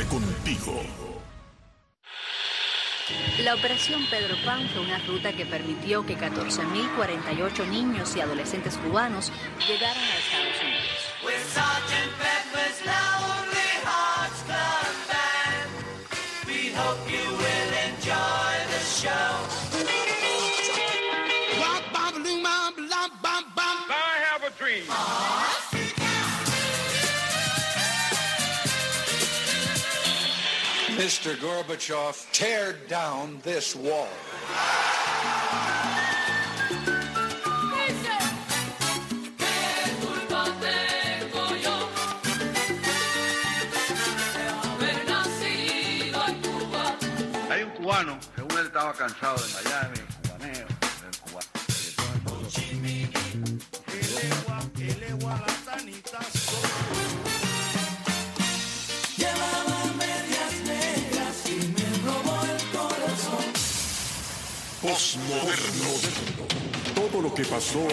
contigo. La Operación Pedro Pan fue una ruta que permitió que 14.048 niños y adolescentes cubanos llegaran a Estados Unidos. Mr. Gorbachev, tear down this wall. Hay un cubano, según él estaba cansado de Miami, el cubaneo, del cubano. Postmoderno. Todo lo que pasó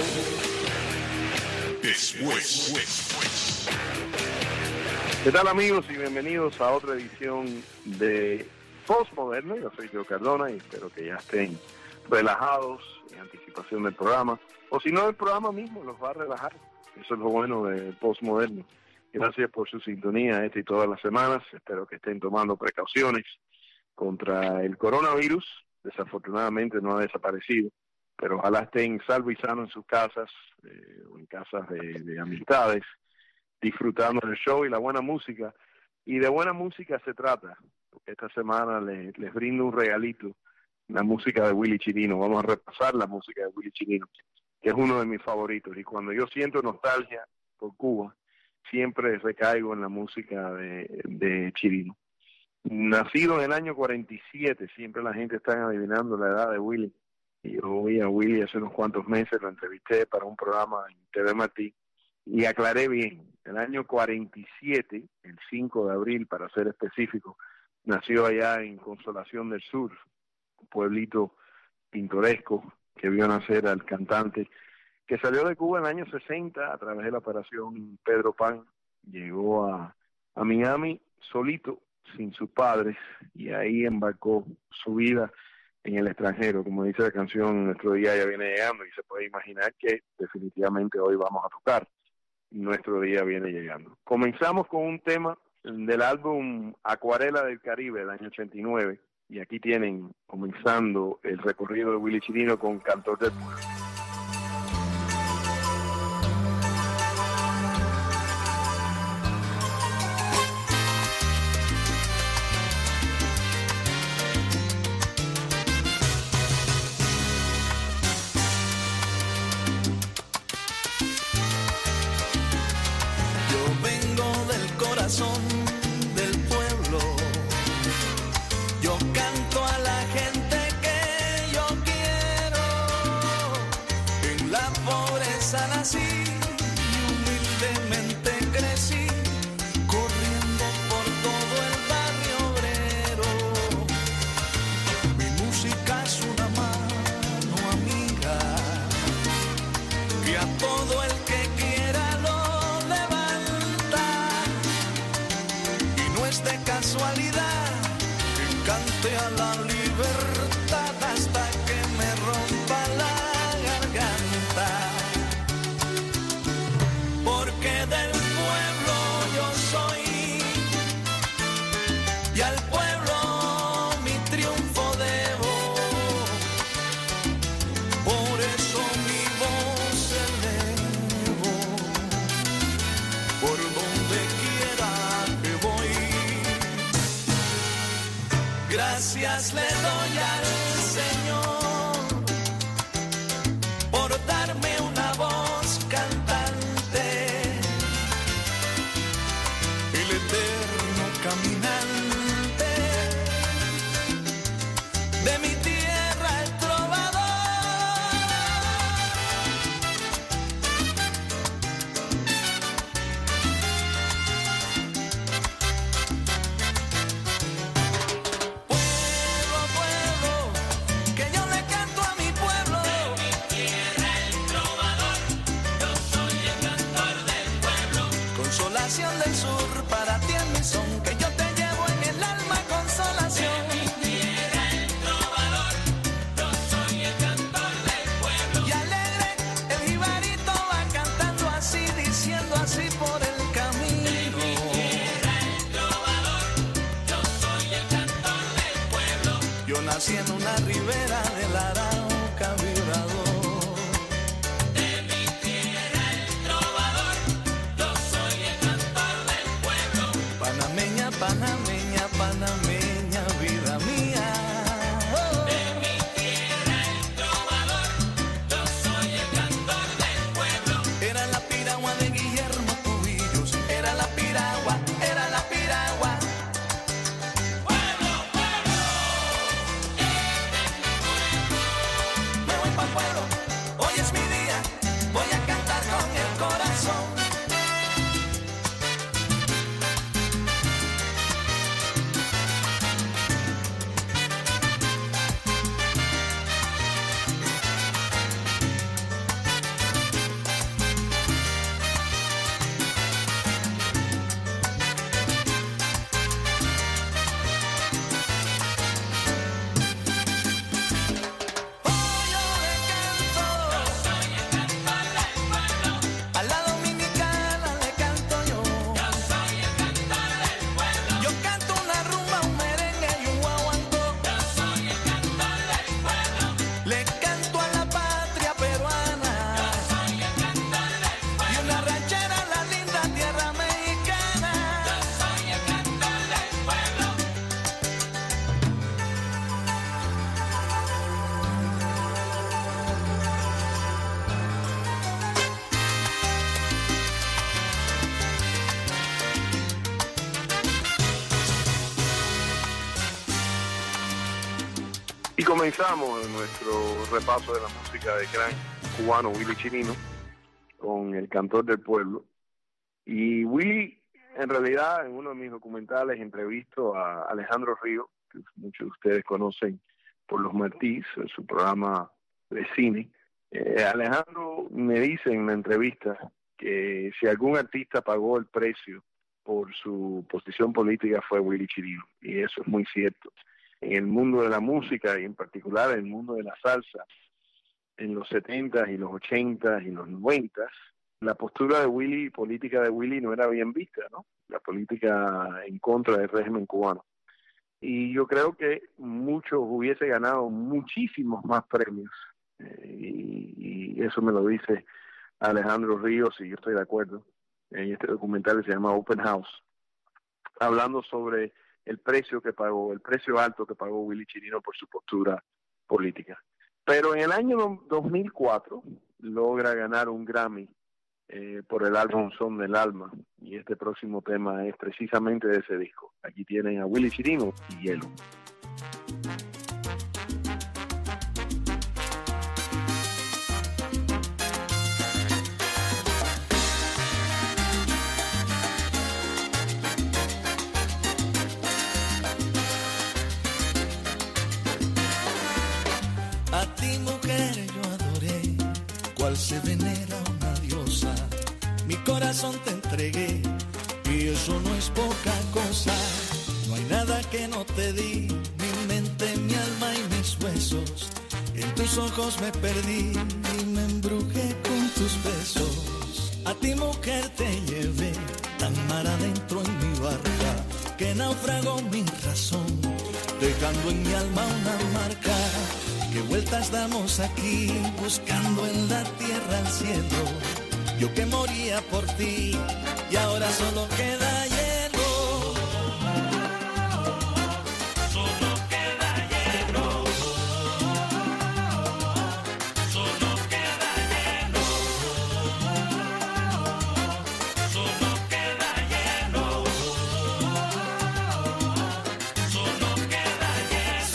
después. ¿Qué tal, amigos? Y bienvenidos a otra edición de Postmoderno. Yo soy Joe Cardona y espero que ya estén relajados en anticipación del programa. O si no, el programa mismo los va a relajar. Eso es lo bueno de Postmoderno. Gracias por su sintonía esta y todas las semanas. Espero que estén tomando precauciones contra el coronavirus. Desafortunadamente no ha desaparecido, pero ojalá estén salvo y sano en sus casas o en casas de amistades, disfrutando del show y la buena música. Y de buena música se trata, porque esta semana les brindo un regalito, la música de Willy Chirino. Vamos a repasar la música de Willy Chirino, que es uno de mis favoritos. Y cuando yo siento nostalgia por Cuba, siempre recaigo en la música de Chirino. Nacido en el año 47, siempre la gente está adivinando la edad de Willy. Y yo oí a Willy hace unos cuantos meses, lo entrevisté para un programa en TV Martí y aclaré bien. El año 47, el 5 de abril para ser específico, nació allá en Consolación del Sur, un pueblito pintoresco que vio nacer al cantante que salió de Cuba en el año 60 a través de la Operación Pedro Pan. Llegó a Miami solito, sin sus padres, y ahí embarcó su vida en el extranjero. Como dice la canción, nuestro día ya viene llegando, y se puede imaginar que definitivamente hoy vamos a tocar Nuestro día viene llegando. Comenzamos con un tema del álbum Acuarela del Caribe del año 89, y aquí tienen comenzando el recorrido de Willy Chirino con Cantor del Pueblo. Del pueblo, yo canto a la gente que yo quiero. En la pobreza nací y humildemente crecí, corriendo por todo el barrio obrero. Mi música es una mano amiga que a todo el que quiera lo de casualidad que cante a la libertad hasta que me rompa la garganta, porque del pueblo yo soy y al pueblo mi triunfo debo. Por eso mi voz elevo por donde quiera que voy. Gracias le doy al Señor por darme una voz cantante, el eterno caminante de mi tierra, el trovador. Pueblo, pueblo, Yo nací en una ribera del Arauca vibrador. De mi tierra el trovador, yo soy el cantor del pueblo. Panameña, panameña, panameña, vida mía. De mi tierra el trovador, yo soy el cantor del pueblo. Era la piragua de Guillermo Cubillos, era la piragua, era la piragua. Pueblo, pueblo, Me voy pa'l pueblo, hoy es mi día, voy a cantar con el corazón. Hoy yo le canto, soy el cantor del pueblo. a la dominicana le canto yo. Yo soy el cantor del pueblo. Yo canto una rumba, un merengue y un guaguancó. Yo soy el cantor del pueblo. Le canto a la patria peruana Soy el cantor del pueblo. y una ranchera a la linda tierra mexicana. Yo soy el cantor del pueblo. Y comenzamos nuestro repaso de la música del gran cubano Willy Chirino con El Cantor del Pueblo. Y Willy, en realidad, en uno de mis documentales entrevisto a Alejandro Río, que muchos de ustedes conocen por Los Martís, en su programa de cine. Alejandro me dice en la entrevista que si algún artista pagó el precio por su posición política fue Willy Chirino, y eso es muy cierto. En el mundo de la música y en particular en el mundo de la salsa, en los 70s y los 80s y los 90s, la postura de Willy, política de Willy, no era bien vista, ¿no? La política en contra del régimen cubano. Y yo creo que muchos hubiese ganado muchísimos más premios. Y eso me lo dice Alejandro Ríos, y yo estoy de acuerdo. En este documental que se llama Open House, hablando sobre el precio que pagó, el precio alto que pagó Willy Chirino por su postura política. Pero en el año 2004 logra ganar un Grammy por el álbum Son del Alma, y este próximo tema es precisamente de ese disco. Aquí tienen a Willy Chirino y Hielo. A ti, mujer, yo adoré, cual se venera una diosa. Mi corazón te entregué, y eso no es poca cosa. No hay nada que no te di, mi mente, mi alma y mis huesos. En tus ojos me perdí y me embrujé con tus besos. A ti, mujer, te llevé tan mar adentro en mi barca, que naufragó mi razón, dejando en mi alma una marca. ¿Qué vueltas damos aquí, buscando en la tierra el cielo? Yo que moría por ti, y ahora solo queda hielo. Solo queda hielo. Solo queda hielo. Solo queda hielo. Solo queda hielo.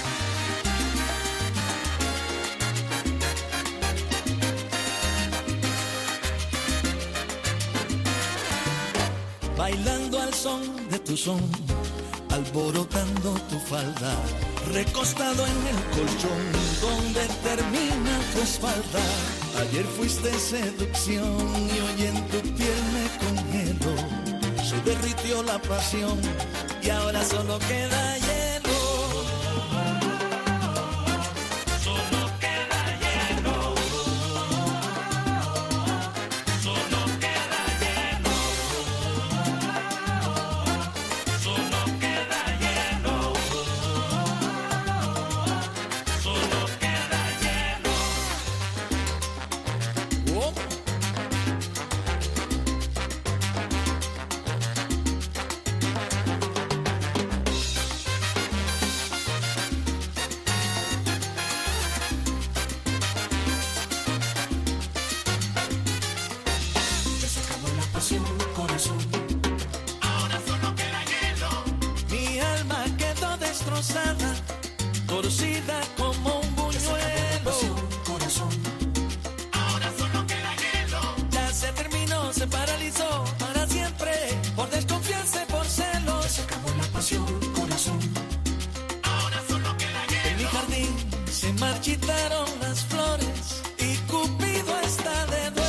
Bailando al son de tu son, alborotando tu falda, recostado en el colchón donde termina tu espalda. Ayer fuiste seducción y hoy en tu piel me congelo. Se derritió la pasión y ahora solo queda hielo. Solo queda hielo. Solo queda hielo. Solo queda hielo. rosada, torcida como un buñuelo. Corazón, Ahora solo queda hielo. ya se terminó, se paralizó para siempre, por desconfianza y por celos. Se acabó la pasión, corazón. Ahora solo queda hielo. En mi jardín se marchitaron las flores y Cupido está de duelo.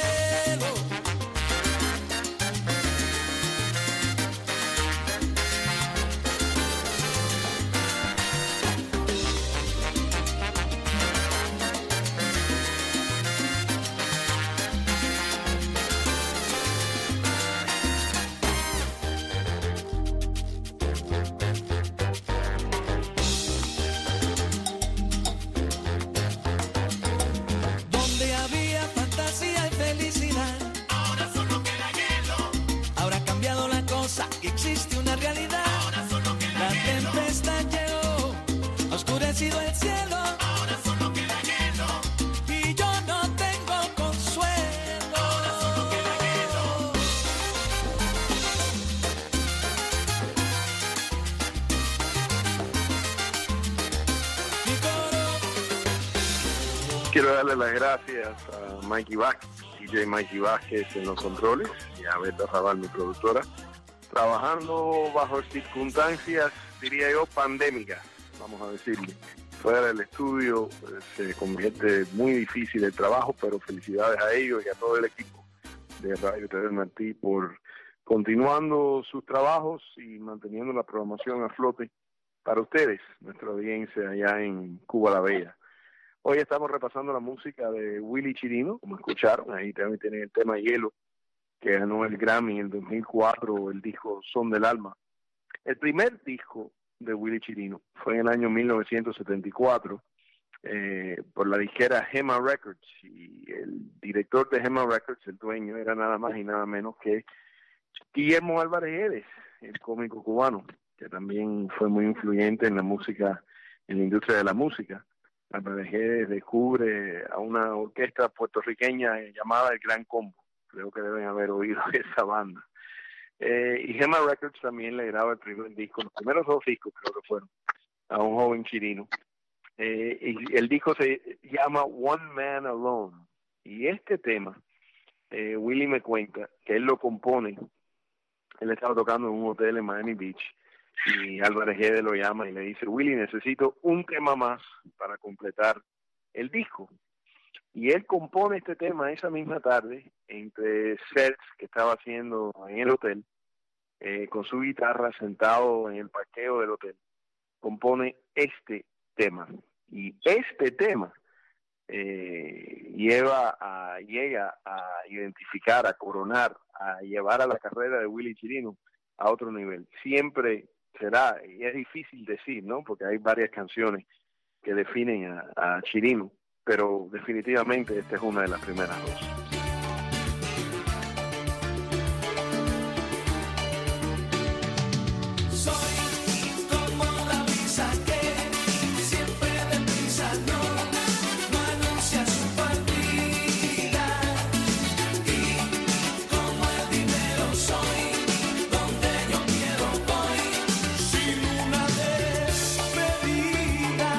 Donde había fantasía y felicidad, Ahora solo queda hielo. ahora ha cambiado la cosa y existe una realidad. Ahora solo queda La hielo. tempestad llegó, ha oscurecido el cielo Ahora solo queda hielo. y yo no tengo consuelo. Ahora solo queda hielo. Mi coro, Quiero darle las gracias a Mikey Vázquez, DJ Mikey Vázquez en los controles, y a Beta Raval, mi productora, trabajando bajo circunstancias, diría yo, pandémicas, vamos a decirle. Fuera del estudio se convierte muy difícil el trabajo, pero felicidades a ellos y a todo el equipo de Radio TV Martí por continuando sus trabajos y manteniendo la programación a flote para ustedes, nuestra audiencia allá en Cuba la Bella. Hoy estamos repasando la música de Willy Chirino, como escucharon, ahí también tienen el tema Hielo, que ganó el Grammy en el 2004, el disco Son del Alma. El primer disco de Willy Chirino fue en el año 1974 por la disquera Gema Records, y el director de Gema Records, el dueño, era nada más y nada menos que Guillermo Álvarez Guedes, el cómico cubano, que también fue muy influyente en la música, en la industria de la música. Álvarez Guedes descubre a una orquesta puertorriqueña llamada El Gran Combo. Creo que deben haber oído esa banda. Y Gema Records también le graba el primer disco, los primeros 2 discos creo que fueron, a un joven chirino. Y el disco se llama One Man Alone. Y este tema, Willy me cuenta que él lo compone. Él estaba tocando en un hotel en Miami Beach y Álvarez Guedes lo llama y le dice: Willy, necesito un tema más para completar el disco. Y él compone este tema esa misma tarde, entre sets que estaba haciendo en el hotel, con su guitarra sentado en el parqueo del hotel. Compone este tema. Y este tema llega a identificar, a coronar, a llevar a la carrera de Willy Chirino a otro nivel. Siempre será, y es difícil decir, ¿no? Porque hay varias canciones que definen a Chirino, pero definitivamente esta es una de las primeras 2. soy como la brisa que siempre deprisa no anuncia su partida, y como el dinero soy, donde yo quiero voy, sin una despedida.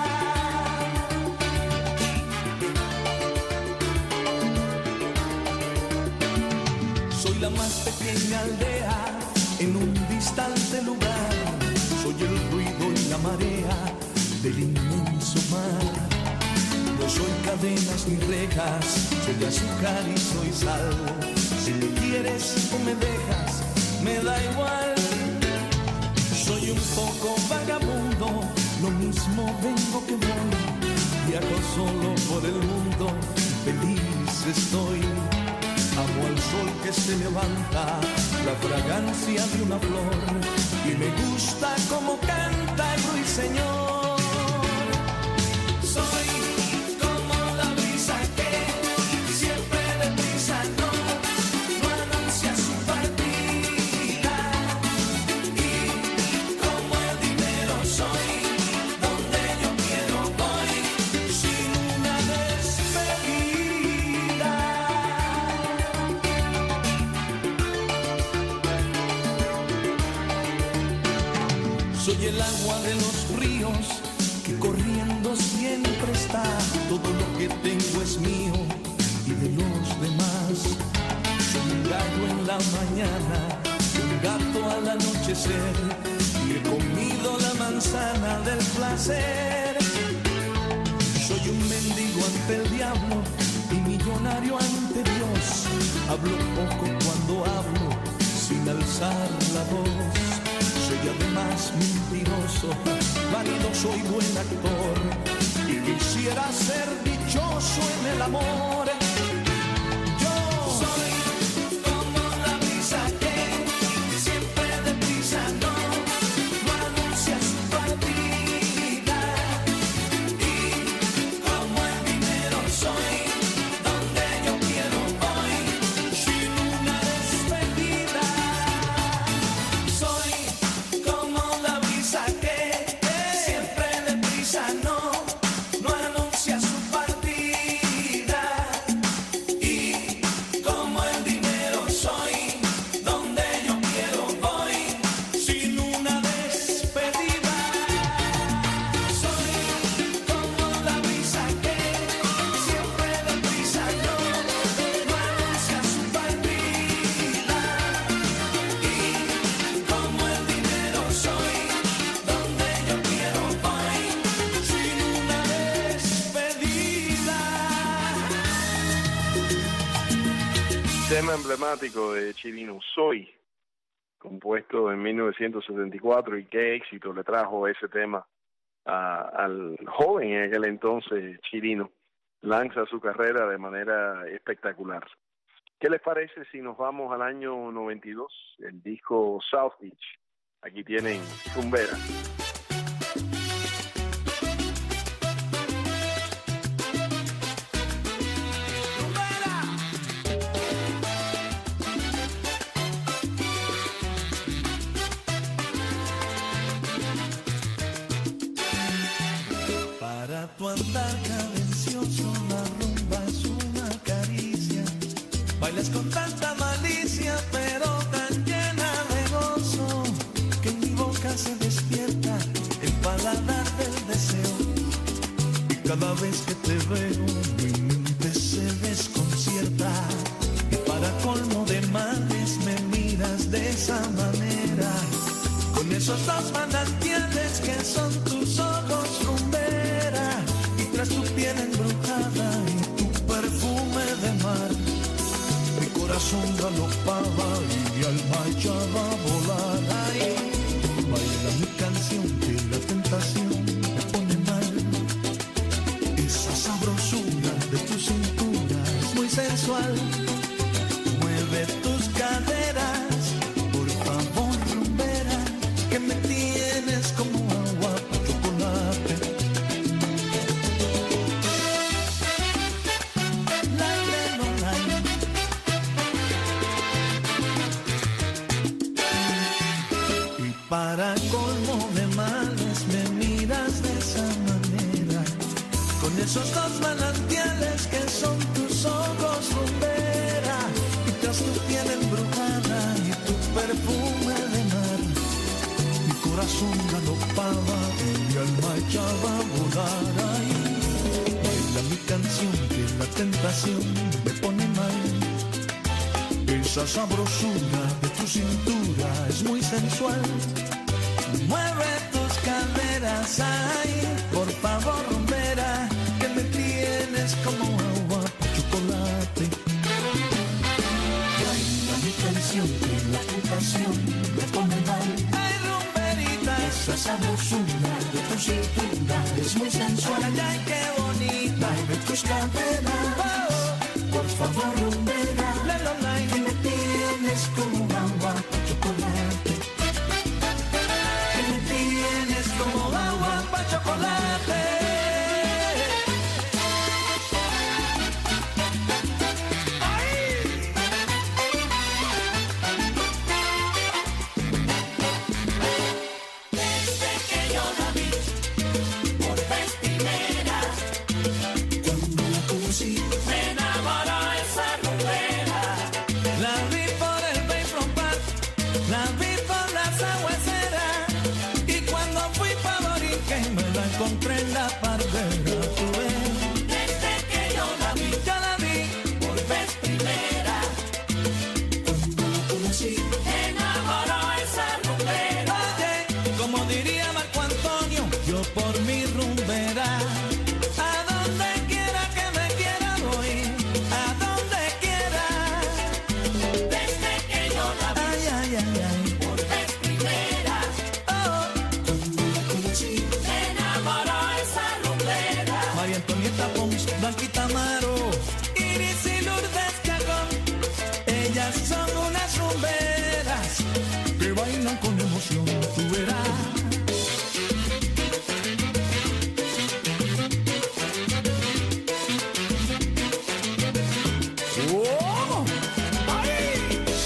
Soy la más pequeña aldea en un distante lugar. Soy el ruido y la marea del inmenso mar. No soy cadenas ni rejas, soy azúcar y soy sal. Si me quieres o me dejas, me da igual. Soy un poco vagabundo, lo mismo vengo que voy. Viajo solo por el mundo, feliz estoy. Amo al sol que se levanta, la fragancia de una flor, y me gusta como canta el ruiseñor. Soy como la brisa que siempre deprisa no anuncia su partida, y como el dinero soy, donde yo quiero voy, sin una despedida. Soy el agua de los ríos que corriendo siempre está. Todo lo que tengo es mío y de los demás. Soy un gallo en la mañana, un gato al anochecer, y he comido la manzana del placer. Soy un mendigo ante el diablo y millonario ante Dios. Hablo poco cuando hablo, sin alzar la voz. Soy además mentiroso, vanidoso y buen actor, y quisiera ser dichoso en el amor. Yo soy como la brisa que siempre deprisa no anuncia su partida, y como el dinero soy, donde yo quiero voy, sin una despedida. Soy como la brisa que siempre deprisa no anuncia su partida, y como el dinero soy, donde yo quiero voy, sin una despedida. Soy como la brisa que siempre deprisa no anuncia su partida, y como el dinero soy, donde yo quiero voy, sin una despedida. Tema emblemático de Chirino, Soy, compuesto en 1974, y qué éxito le trajo ese tema al joven en aquel entonces Chirino. Lanza su carrera de manera espectacular. ¿Qué les parece si nos vamos al año 92? El disco South Beach. Aquí tienen Rumbera. Para tu andar cadencioso, la rumba es una caricia. Bailas con tanta malicia, pero tan llena de gozo, que en mi boca se despierta el paladar del deseo. Y cada vez que te veo, mi mente se desconcierta. Y para colmo de males, me miras de esa manera, con esos dos manantiales que son tus ojos, rumbera, y tras tu piel embrujada y tu perfume de mar, mi corazón galopaba y mi alma echaba a volar. Ay, baila mi canción que la tentación me pone mal. Esa sabrosura de tu cintura es muy sensual. Mueve tus caderas, por favor, rumbera, que me tienes como agua para chocolate. La, la, la, la. Y para colmo de males, me miras de esa manera, con esos dos manantiales que son tus ojos, rumbera, y tras tu piel embrujada y tu perfume de mar, mi corazón galopaba y mi alma echaba a volar. Ay, baila mi canción que la tentación me pone mal. Esa sabrosura de tu cintura es muy sensual. Mueve tus caderas, ay, por favor, rumbera, que me tienes como agua para chocolate. Baila mi canción que la tentación me pone mal. Ay, rumberita, esa sabrosura de tu cintura es muy sensual. Ay, qué bonita. Mueve tus caderas, por favor, rumbera, que me tienes como agua para chocolate. Que me tienes como agua para chocolate. Desde que yo la vi por vez primera, Cuando la conocí, me enamoró esa rumbera. la vi por el Bayfront encontré en la parvera, tú ves. Desde que yo la vi por vez primera. Cuando la conocí, me enamoró esa rumbera. Oye, como diría Marco Antonio, yo por mi rumbera. A donde quiera que me quiera voy, a donde quiera. Desde que yo la vi Ay, ay, ay, ay. por vez primera. Oh, Cuando la conocí, me enamoró esa rumbera. María Antonieta Pons, Blanquita Amaro, Iris y Lourdes Chacón. Ellas son unas rumberas que bailan con emoción, tú verás. ¡Oh! ¡Ay!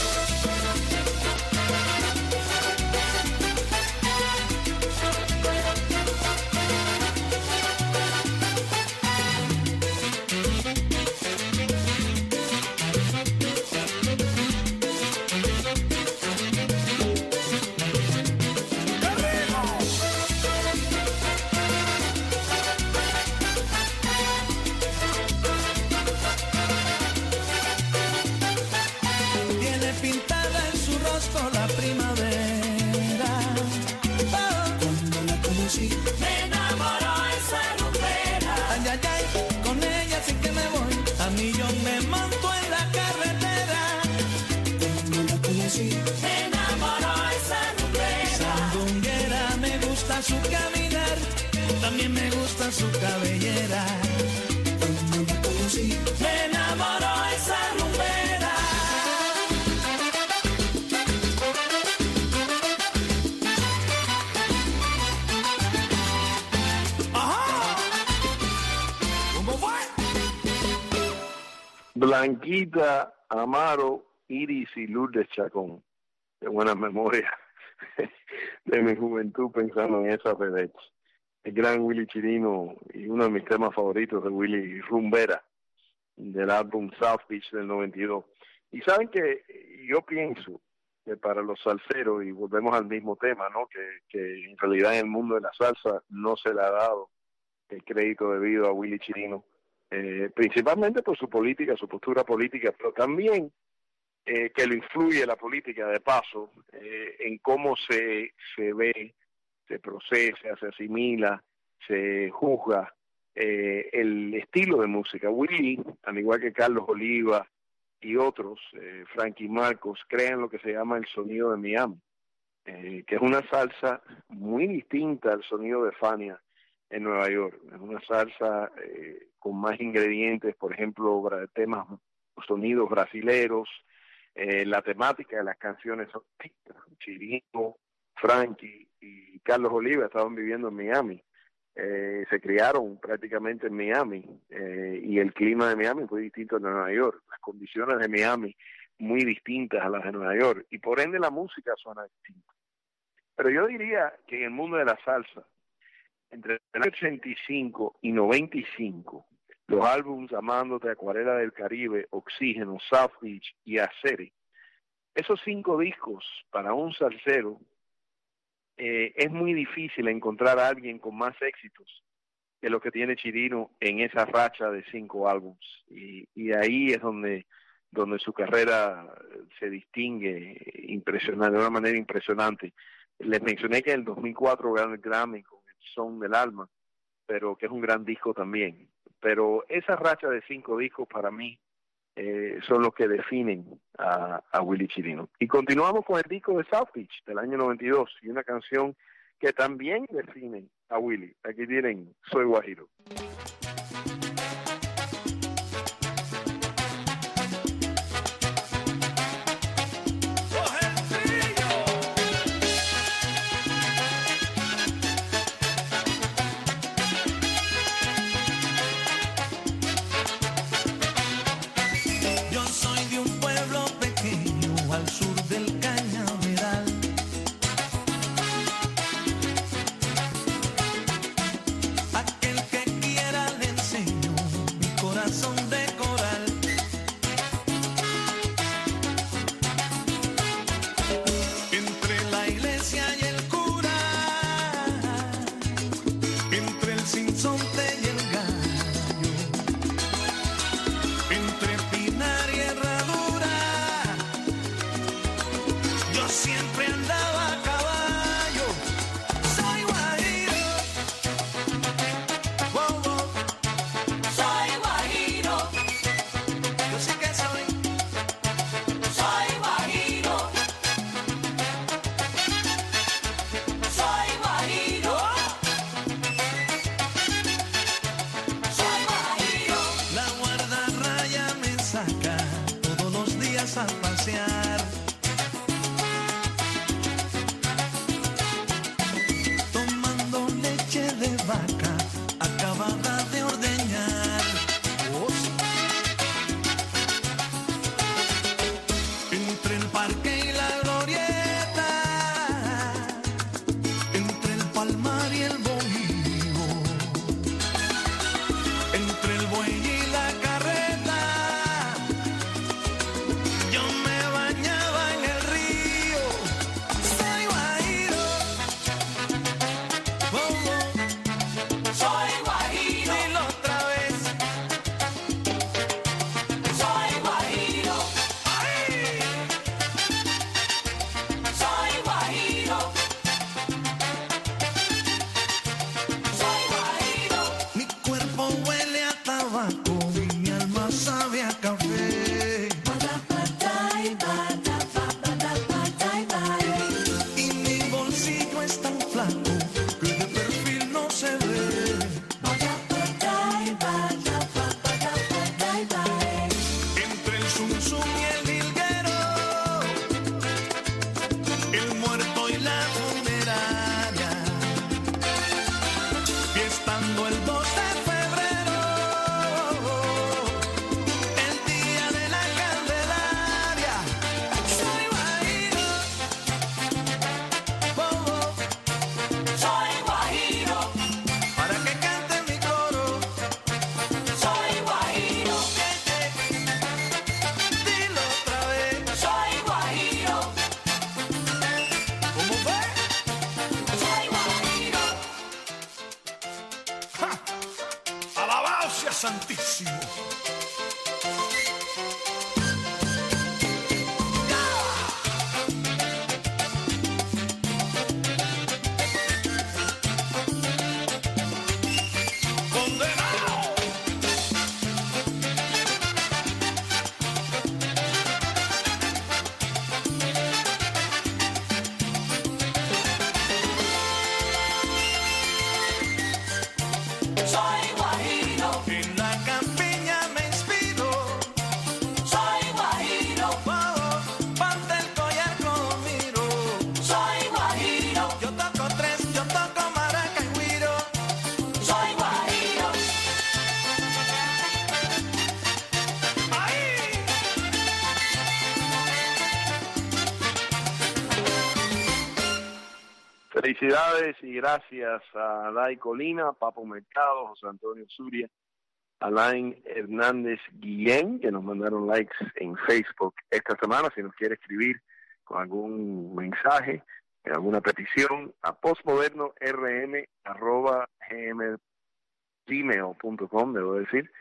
Tiene pintada en su rostro la primavera. Oh, Cuando la conocí, me enamoró esa rumbera. ay, ay, ay, con ella sí que me voy. A mí yo me monto en la carretera. Cuando la conocí, me enamoró esa rumbera. Sandunguera, me gusta su caminar, también me gusta su cabellera. Cuando la conocí, Me enamoró esa rumbera. ¡Ajá! ¿Cómo fue? Blanquita Amaro, Iris y Lourdes Chacón. Qué buena memoria de mi juventud pensando en esa vedettes. El gran Willy Chirino y uno de mis temas favoritos de Willy, Rumbera, del álbum South Beach del 92. Y saben que yo pienso que para los salseros, y volvemos al mismo tema, ¿no? Que en realidad en el mundo de la salsa no se le ha dado el crédito debido a Willy Chirino, principalmente por su política, su postura política, pero también que lo influye la política de paso en cómo se ve, se procesa, se asimila, se juzga el estilo de música. Willy, al igual que Carlos Oliva y otros, Frankie Marcos, crean lo que se llama el sonido de Miami, que es una salsa muy distinta al sonido de Fania en Nueva York. Es una salsa con más ingredientes, por ejemplo, temas, sonidos brasileros, la temática de las canciones son distintas. Chirino, Frankie y Carlos Oliva estaban viviendo en Miami. Se criaron prácticamente en Miami y el clima de Miami fue distinto al de Nueva York. Las condiciones de Miami muy distintas a las de Nueva York y por ende la música suena distinta. Pero yo diría que en el mundo de la salsa, entre el 85 y 95, los álbumes Amándote, Acuarela del Caribe, Oxígeno, South Beach y Aceri, esos 5 discos para un salsero, es muy difícil encontrar a alguien con más éxitos que lo que tiene Chirino en esa racha de 5 álbumes. Y ahí es donde su carrera se distingue de una manera impresionante. Les mencioné que en el 2004 ganó el Grammy con el Son del Alma, pero que es un gran disco también. Pero esa racha de 5 discos para mí son los que definen a Willy Chirino. Y continuamos con el disco de South Beach del año 92 y una canción que también define a Willy. Aquí tienen Soy Guajiro. Yo soy de un pueblo pequeño al sur del Cañaveral. Aquel que quiera vaca acabada de ordeñar. Oh, sí. Entre el parque y la glorieta, entre el palmar y el bohío, entre el buey y la carreta, yo me bañaba en el río. Soy guajiro, oh, oh. Soy guajiro, Dilo otra vez. soy guajiro, ¡Ay! soy guajiro, soy guajiro. Mi cuerpo huele a tabaco y mi alma sabe a café. Y mi bolsillo es tan flaco que de perfil no se ve. Entre el zum zum y el jilguero, el muerto y la funeraria, fiestando el 2 de febrero, el día de la Candelaria. Soy guajiro, oh, oh, Soy guajiro, para que cante mi coro. soy guajiro, Dilo otra vez, soy guajiro, ¿cómo fue? soy guajiro. ¡Ja! Alabado sea Santísimo. ¡Condenado! Soy guajiro, En la campiña me inspiro. soy guajiro, Oh, ponte el collar conmigo. soy guajiro, Yo toco tres, yo toco maraca y güiro. soy guajiro. ¡Ay! Felicidades y gracias a Dai Colina, Papo Mercado, José Antonio Zuria, Alain Hernández Guillén, que nos mandaron likes en Facebook esta semana. Si nos quiere escribir con algún mensaje, alguna petición, a postmodernorm@gmail.com, debo decir,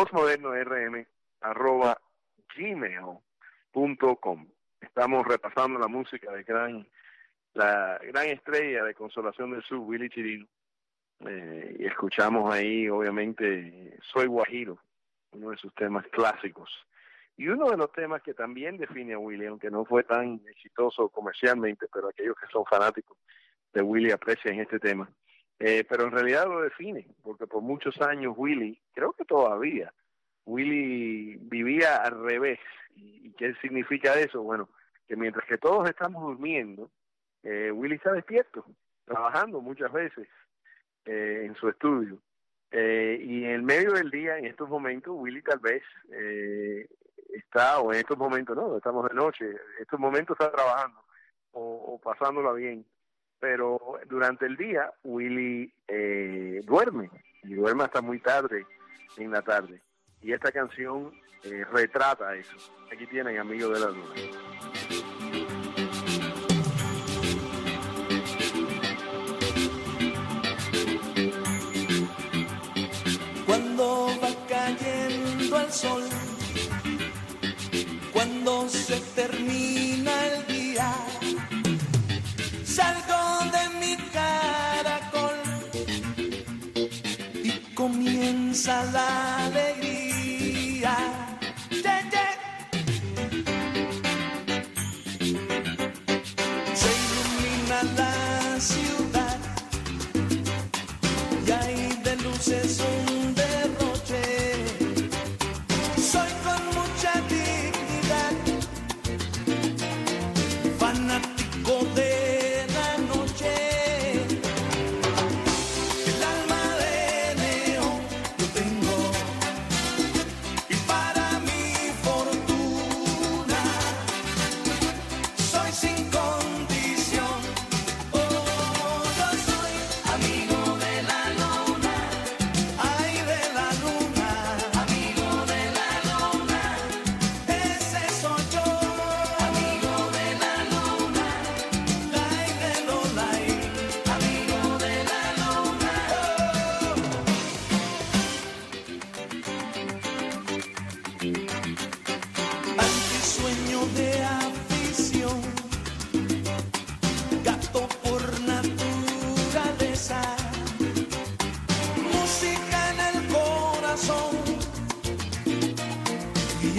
postmodernorm@gmail.com. Estamos repasando la música de la gran estrella de Consolación del Sur, Willy Chirino, y escuchamos ahí obviamente Soy Guajiro, uno de sus temas clásicos, y uno de los temas que también define a Willy, aunque no fue tan exitoso comercialmente, pero aquellos que son fanáticos de Willy aprecian este tema, pero en realidad lo define, porque por muchos años Willy, creo que todavía, Willy vivía al revés. ¿Y qué significa eso? Bueno, que mientras que todos estamos durmiendo, Willy está despierto, trabajando muchas veces en su estudio. Y en el medio del día, en estos momentos, Willy tal vez está, o en estos momentos no, estamos de noche, en estos momentos está trabajando o pasándola bien. Pero durante el día, Willy duerme, y duerme hasta muy tarde en la tarde. Y esta canción retrata eso. Aquí tienen Amigo de la Luna. Cuando va cayendo el sol, cuando se termina el día, salgo de mi caracol y comienza la alegría. Yeah, yeah. Se ilumina la ciudad y hay de luces un derroche. Soy con mucha dignidad, fanático de la noche. El alma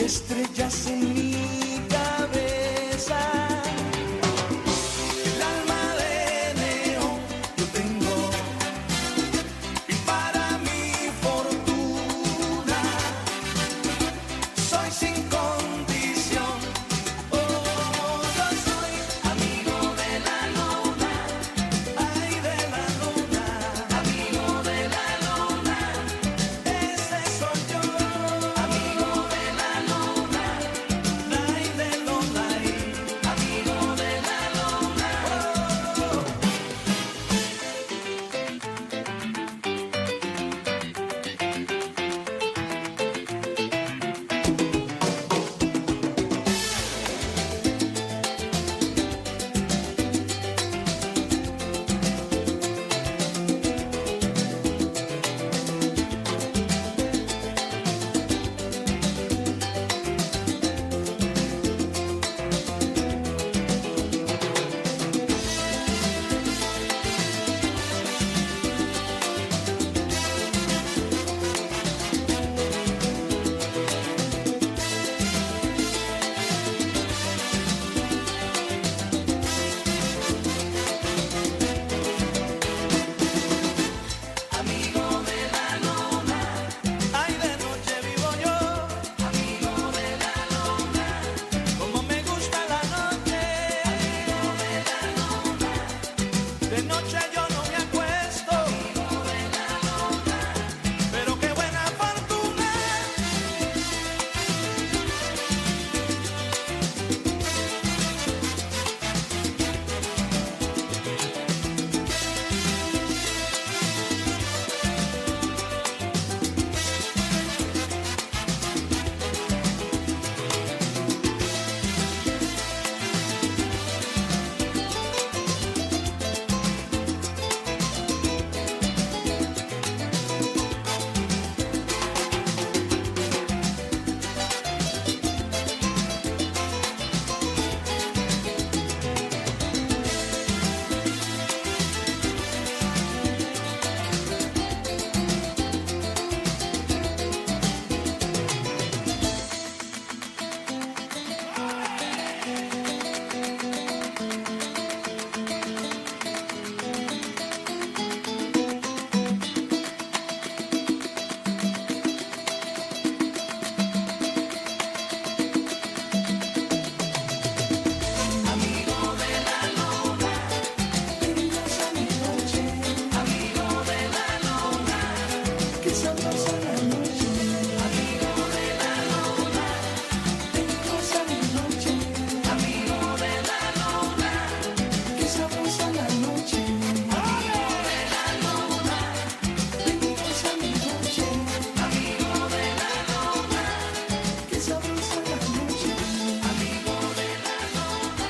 estrellas en mi cabeza. El alma de neón yo tengo, y para mi fortuna soy sin condición. Oh, yo soy amigo de la luna, ay de la luna, amigo de la luna, ese soy yo, amigo de la luna, ay de luna, amigo de la luna. Oh. Amigo de la luna, ay de noche vivo yo, amigo de la luna, como me gusta la noche, amigo de la luna, de noche yo no me acuesto, amigo de la luna, pero qué buena fortuna. Amigo de la luna, hermosa mi noche, amigo de la luna, que sabrosa la noche, amigo de la luna, hermosa mi noche, amigo de la luna, que sabrosa la noche, amigo de la luna, hermosa mi noche, amigo de la luna, que sabrosa la noche, amigo de la luna.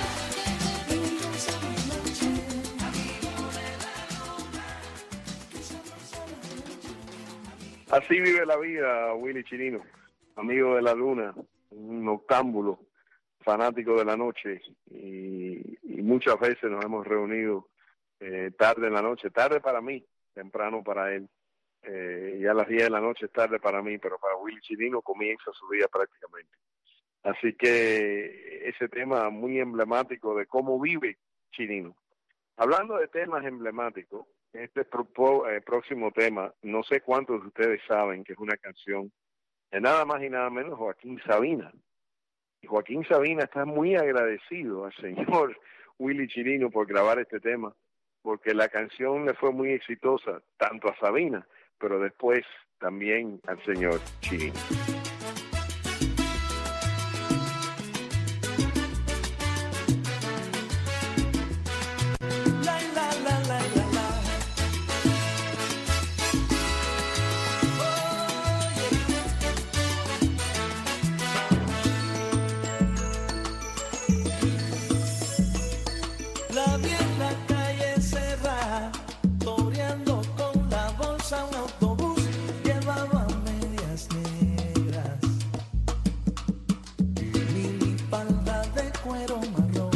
Así vive la vida Willy Chirino, amigo de la luna, un noctámbulo, fanático de la noche, y muchas veces nos hemos reunido tarde en la noche, tarde para mí, temprano para él. Ya a las 10 de la noche es tarde para mí, pero para Willy Chirino comienza su día prácticamente. Así que ese tema muy emblemático de cómo vive Chirino. Hablando de temas emblemáticos, este próximo tema, no sé cuántos de ustedes saben que es una canción de nada más y nada menos Joaquín Sabina. Y Joaquín Sabina está muy agradecido al señor Willy Chirino por grabar este tema, porque la canción le fue muy exitosa, tanto a Sabina, pero después también al señor Chirino. La la la la la la. La vi en la calle cerrada, toreando con la bolsa un autobús, llevaba medias negras, minifalda de cuero marrón.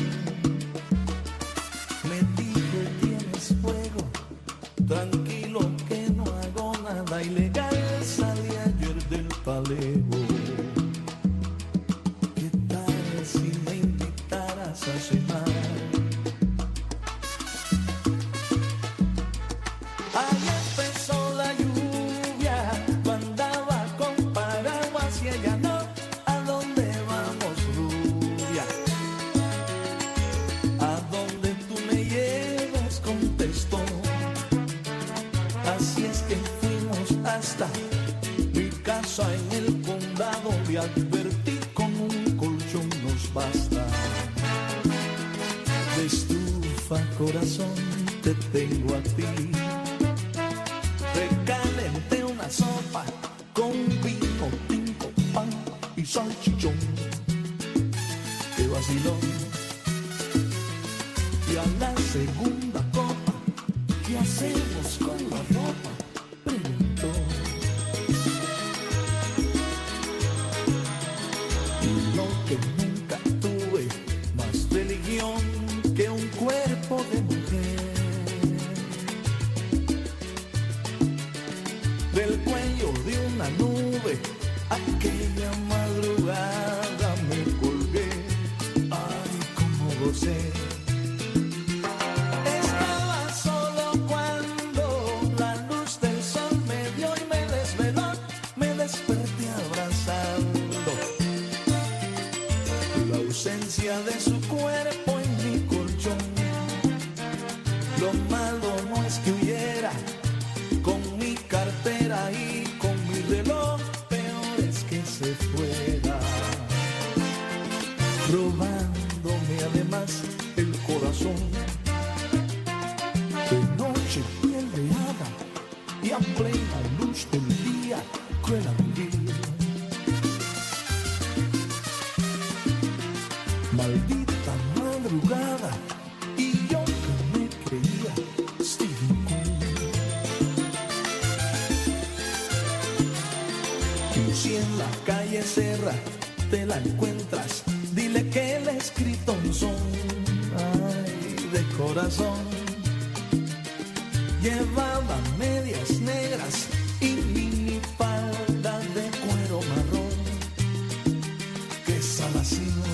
Me dijo: tienes fuego, tranquilo que no hago nada ilegal. Salí ayer del Palejo, advertí con un colchón nos basta. De estufa, corazón, te tengo a ti. Recalenté una sopa con vino tinto, pan y salchichón. Qué vacilón. Y a la segunda copa, ¿qué hacemos con la ropa? Preguntó. Y lo que nunca tuve, más religión que un cuerpo de mujer. Del cuello de una nube, aquella madrugada me colgué. Ay, cómo gocé. Estaba solo cuando la luz del sol me dio y me desveló. Me desperté abrazando la ausencia de su cuerpo en mi colchón. Lo malo no es que huyera con mi cartera y con mi reloj, peor es que se fuera, robándome además el corazón. De noche piel de hada y a plena luz del día, cruel abril. Maldita madrugada, y yo que me creía Stephen King. Y si en la calle Serra te la encuentras, dile que le he escrito un son, ay, de corazón. Llevaba medias negras y minifalda de cuero marrón. Qué salación.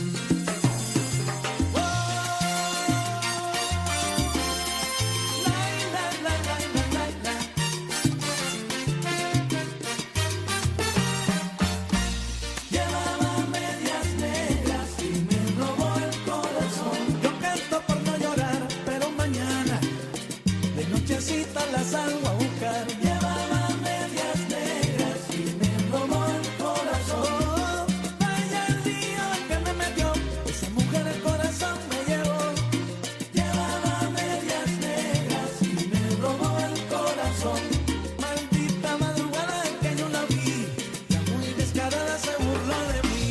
La salgo a buscar. Llevaba medias negras y me robó el corazón. Vaya el día que me metió, esa mujer el corazón me llevó. Llevaba medias negras y me robó el corazón. Maldita madrugada en que yo la vi, ya muy descarada se burló de mí.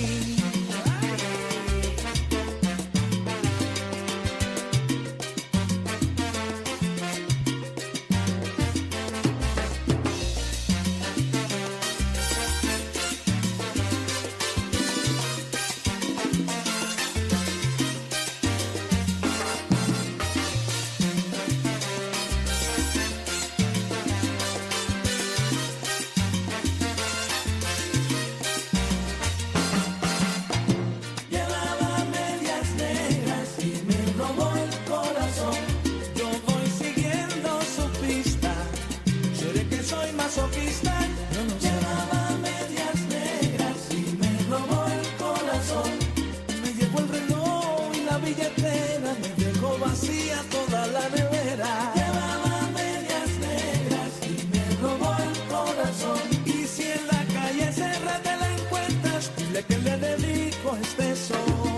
Llevaba medias negras y me robó el corazón. Yo voy siguiendo su pista. ¿Seré que soy masoquista? Yo no sé. Llevaba medias negras y me robó el corazón. Me llevó el reloj y la billetera, me dejó vacía toda la nevera. Llevaba medias negras y me robó el corazón. Y si en la calle Serra te la encuentras, dile que le dedico este son.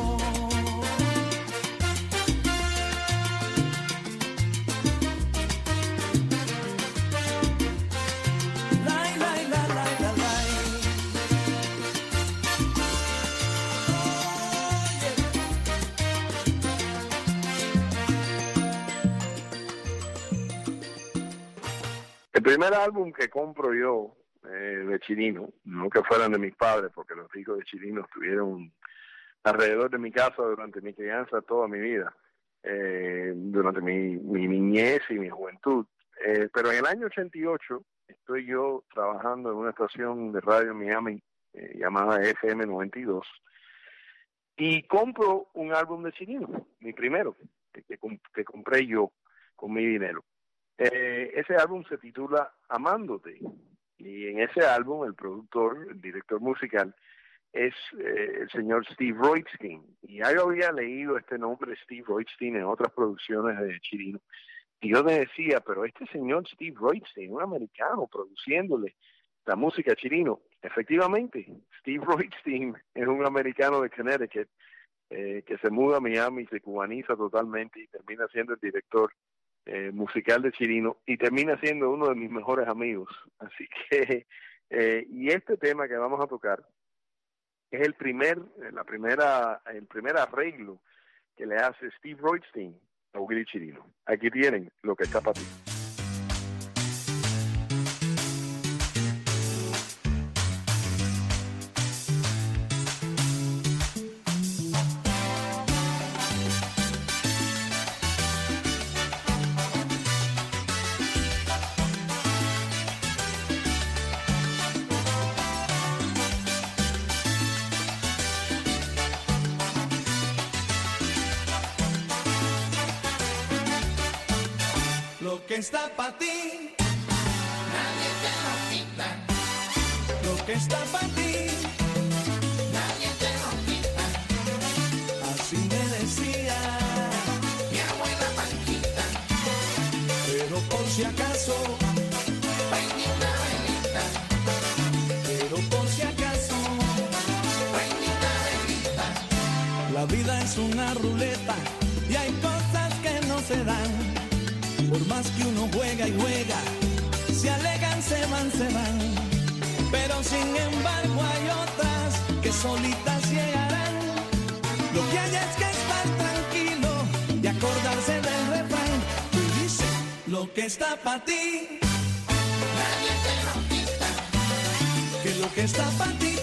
Lai, lai, la, lai, la, lai. El primer álbum que compro yo de Chirino, no que fueran de mis padres, porque los discos de Chirino estuvieron alrededor de mi casa durante mi crianza toda mi vida, durante mi niñez y mi juventud. Pero en el año 88 estoy yo trabajando en una estación de radio en Miami llamada FM 92 y compro un álbum de Chirino, mi primero, que compré yo con mi dinero. Ese álbum se titula Amándote, y en ese álbum el productor, el director musical, es el señor Steve Roitstein. Y ya yo había leído este nombre, Steve Roitstein, en otras producciones de Chirino. Y yo me decía, pero este señor Steve Roitstein, un americano, produciéndole la música a Chirino, efectivamente, Steve Rothstein es un americano de Connecticut que se muda a Miami, se cubaniza totalmente y termina siendo el director musical de Chirino y termina siendo uno de mis mejores amigos. Así que, y este tema que vamos a tocar es el primer arreglo que le hace Steve Rothstein a Willie Chirino. Aquí tienen Lo que está para ti. Lo que está para ti, nadie te lo quita. Lo que está para ti, nadie te lo quita. Así me decía mi abuela Panchita. Pero por si acaso, prendí una velita. Pero por si acaso, prendí una velita. La vida es una ruleta y hay cosas que no se dan. Por más que uno juega y juega, se alegan, se van. Pero sin embargo hay otras que solitas llegarán. Lo que hay es que estar tranquilo y acordarse del refrán que dice: lo que está para ti, nadie te lo quita. Que lo que está para ti,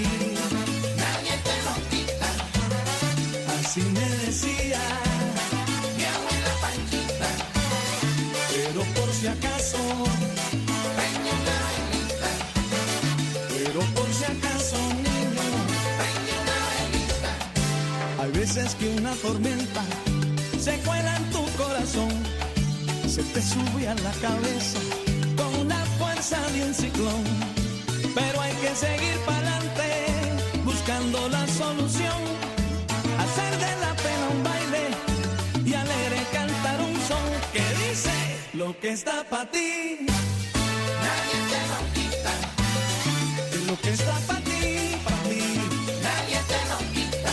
nadie te lo quita. Así me decía mi abuela Panchita. Pero por si acaso, prende una velita. Pero por si acaso, niño, prende una velita. Hay veces que una tormenta se cuela en tu corazón, se te sube a la cabeza con la fuerza de un ciclón. Pero hay que seguir para adelante, buscando la solución, hacer de la pena un baile y alegre cantar un son que dice: lo que está para ti, nadie te lo quita. Y lo que está para ti, nadie te lo quita.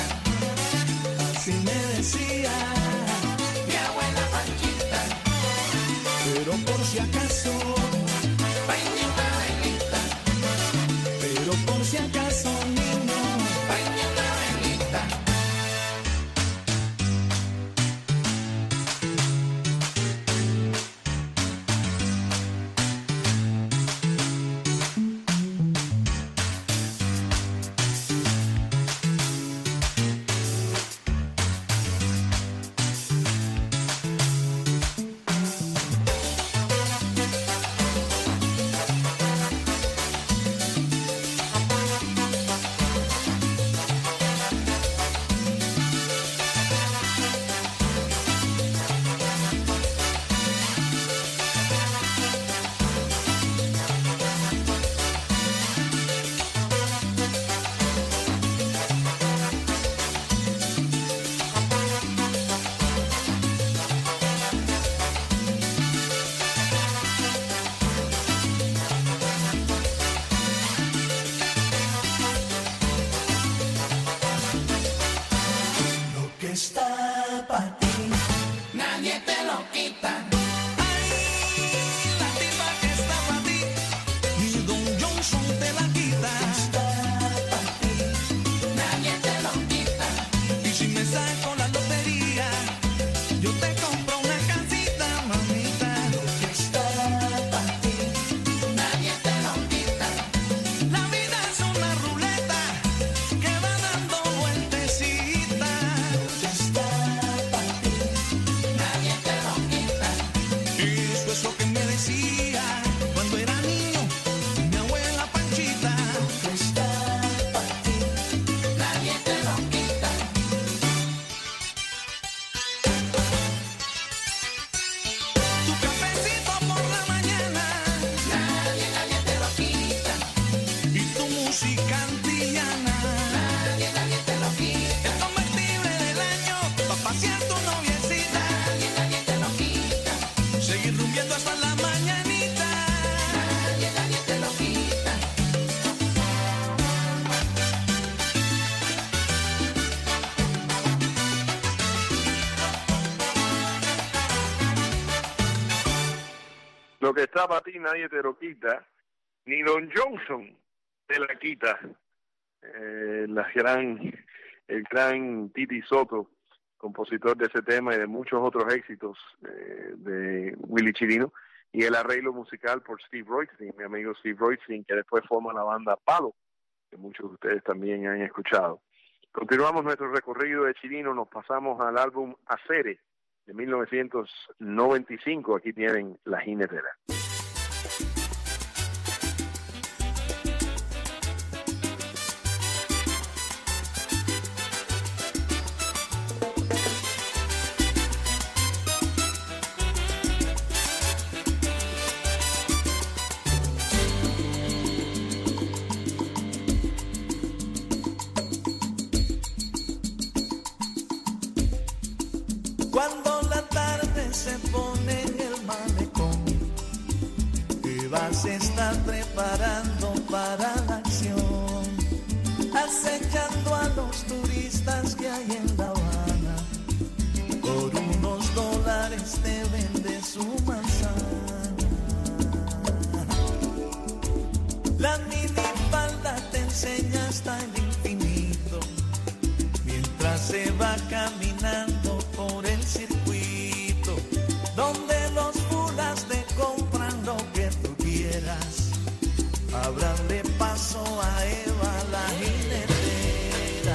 Así me decía mi abuela Panchita. Pero por si acaso, prende una velita. Pero por si acaso, niño, prende una velita. Está para ti, nadie te lo quita. Ay, la tipa que está para ti, ni Don Johnson te la quita. Está para ti, nadie te lo quita. Y si me saco la lotería, yo te compro una casita, mamita. Lo que está para ti, nadie te lo quita. La vida es una ruleta que va dando vueltecitas. Es lo que me decía cuando era niño mi abuela Panchita. Lo que está para ti, nadie te lo quita. Tu cafecito por la mañana, nadie te lo quita. Y tu música antillana, nadie te lo quita. El convertible del año, pa' pasear tu noviecita, nadie te lo quita. Seguir rumbeando hasta Lo que está para ti nadie te lo quita, ni Don Johnson te la quita. El gran Titi Soto, compositor de ese tema y de muchos otros éxitos de Willie Chirino, y el arreglo musical por Steve Roystein, mi amigo Steve Roystein, que después forma la banda Palo, que muchos de ustedes también han escuchado. Continuamos nuestro recorrido de Chirino, nos pasamos al álbum Acere de 1995. Aquí tienen La Jinetera. Cuando la tarde se pone en el malecón, Eva se está preparando para la acción, acechando a los turistas que hay en La Habana. Por unos dólares te vende su manzana. La minifalda te enseña hasta el infinito, mientras se va caminando por el circuito, donde los fulas te compran lo que tú quieras. Ábranle paso a Eva la jinetera.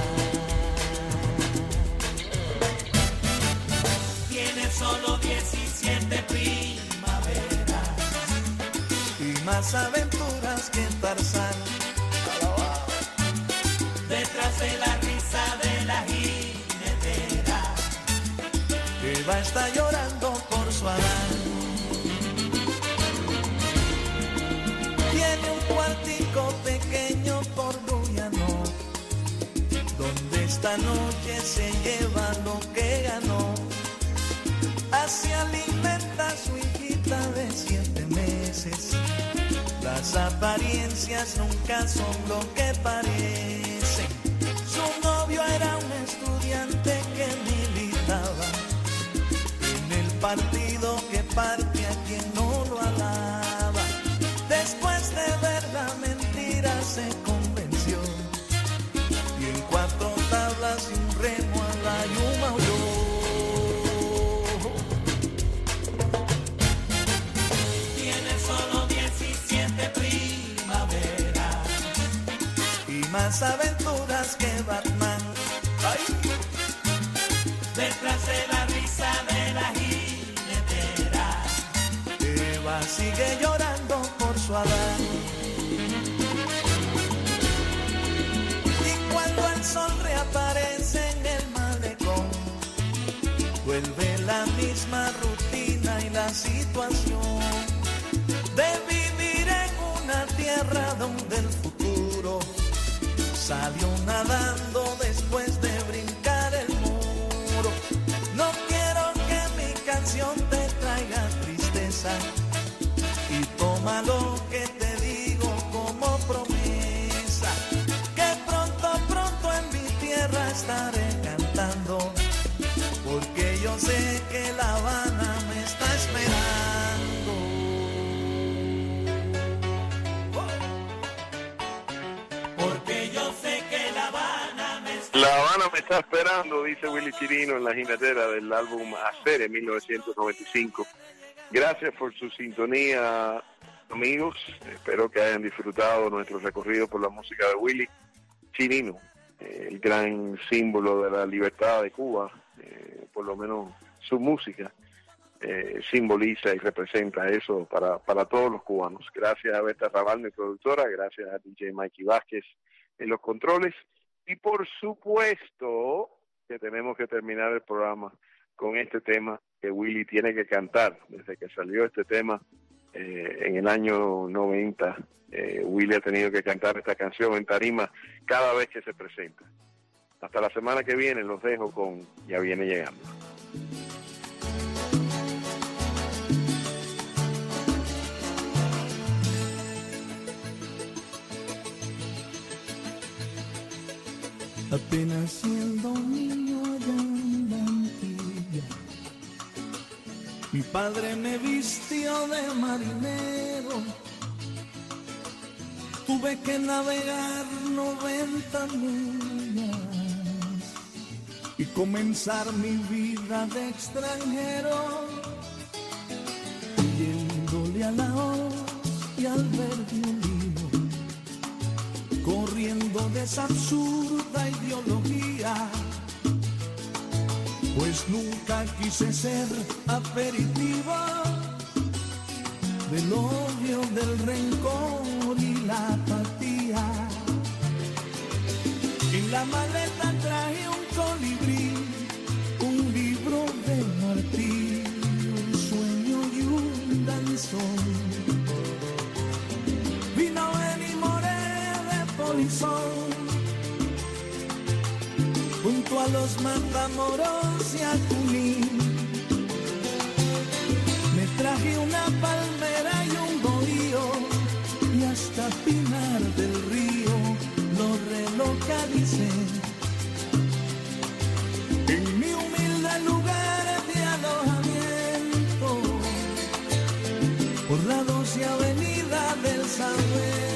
Tiene solo 17 primaveras Y más aventuras que Tarzán. detrás de la risa de la jinetera. Eva está llorando por su Adán. Tiene un cuartico pequeño por Guyano, donde esta noche se lleva lo que ganó. Así alimenta a su hijita de 7 meses. Las apariencias nunca son lo que parecen. Su novio era un estudiante que militaba en el partido que parte a quien no lo alaba. Después de ver la mentira se convenció, y en 4 tablas y un remo a la yuma huyó. Tiene solo 17 primaveras Y más aventuras que Batman. ¡Ay! detrás de la risa de la jinetera. Eva sigue llorando por su Adán. Y cuando el sol reaparece en el malecón, vuelve la misma rutina y la situación de vivir en una tierra donde el futuro salió nadando después de brincar el muro. No quiero que mi canción te traiga tristeza, y toma lo que te digo como promesa, que pronto en mi tierra estaré cantando, porque yo sé que La Habana me está esperando. Porque yo sé que La Habana me está... La Habana me está esperando, dice Willie Chirino en La Jinetera del álbum Acere 1995. Gracias por su sintonía, amigos. Espero que hayan disfrutado nuestro recorrido por la música de Willie Chirino, el gran símbolo de la libertad de Cuba. Por lo menos su música simboliza y representa eso para todos los cubanos. Gracias a Berta Raval, mi productora, gracias a DJ Mikey Vázquez en los controles, y por supuesto que tenemos que terminar el programa con este tema que Willie tiene que cantar. Desde que salió este tema en el año 90, Willie ha tenido que cantar esta canción en tarima cada vez que se presenta. Hasta la semana que viene, los dejo con Ya Viene Llegando. Apenas siendo un niño allá en la Antilla, mi padre me vistió de marinero. Tuve que navegar 90 millas y comenzar mi vida de extranjero, yéndole a la hoz y al violino, corriendo de esa absurda ideología. Pues nunca quise ser aperitivo del odio, del rencor y la apatía. En la maleta traje un colibrí, un libro de martirio, un sueño y un danzón. Vino él y moré de polizón, junto a los Matamoros y a Junín. Me traje una palmera y un bohío, y hasta Pinar del Río lo relocalicé. En mi humilde lugar de alojamiento, por la 12 avenida del Saber.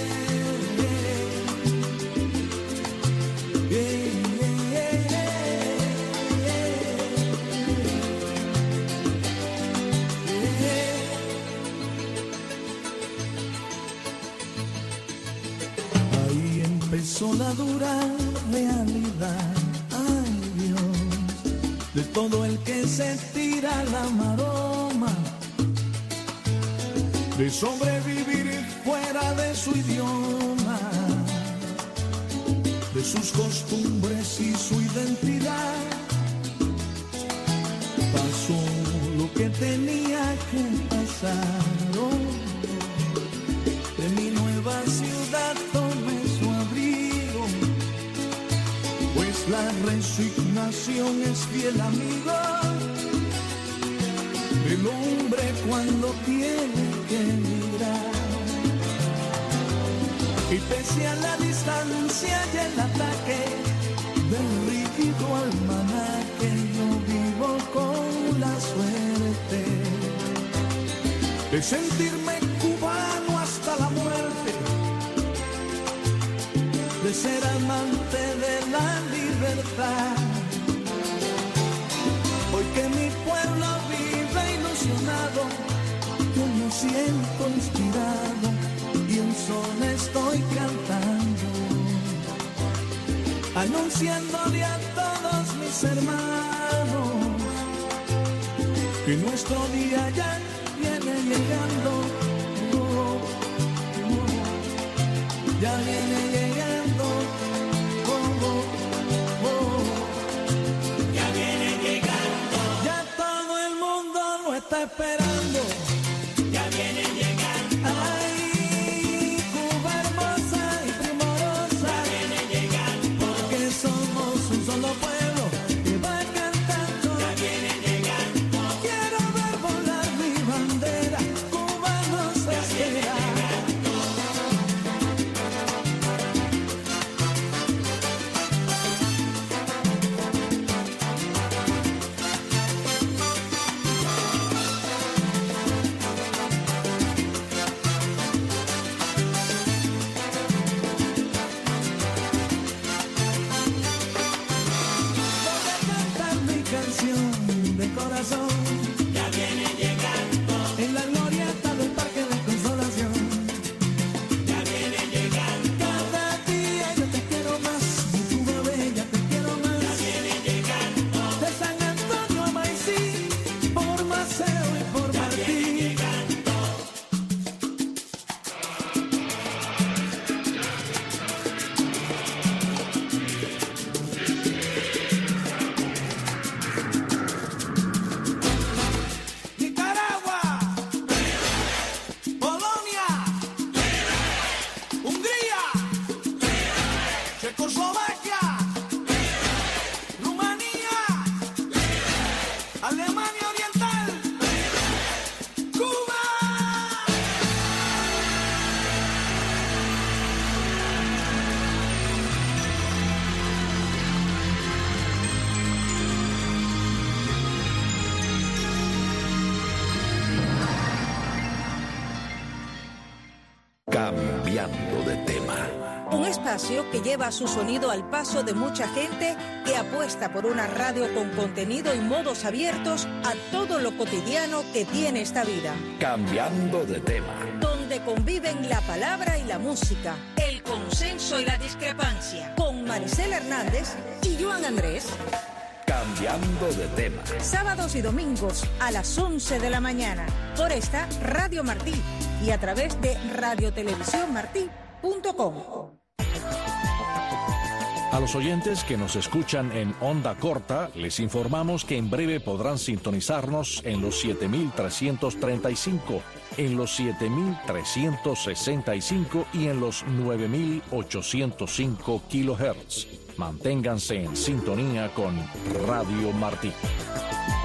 Empezó la dura realidad, ay Dios, de todo el que se tira la maroma, de sobrevivir fuera de su idioma, de sus costumbres y su identidad. Pasó lo que tenía que pasar, de mi nueva ciudad tomé su abrigo, pues la resignación es fiel amigo del hombre cuando tiene que mirar. Y pese a la distancia y el ataque del rígido almanaque, yo vivo con la suerte de sentirme cubano hasta la muerte, de ser amante de la libertad. Hoy que mi pueblo vive ilusionado, yo me siento inspirado y un son estoy cantando, anunciándole a todos mis hermanos que nuestro día ya viene llegando, ya viene llegando, ya viene llegando, ya todo el mundo lo está esperando, ya viene llegando, ay, Cuba hermosa y primorosa, ya viene llegando, porque somos un solo pueblo que va cantando, ya viene llegando, quiero ver volar mi bandera, cubano Cambiando de tema. Un espacio que lleva su sonido al paso de mucha gente que apuesta por una radio con contenido y modos abiertos a todo lo cotidiano que tiene esta vida. Cambiando de tema. Donde conviven la palabra y la música, el consenso y la discrepancia. Con Maricela Hernández y Joan Andrés. Cambiando de tema. Sábados y domingos a las 11 de la mañana. Por esta Radio Martí y a través de radiotelevisiónmartí.com. A los oyentes que nos escuchan en onda corta, les informamos que en breve podrán sintonizarnos en los 7.335, en los 7.365 y en los 9.805 kilohertz. Manténganse en sintonía con Radio Martí.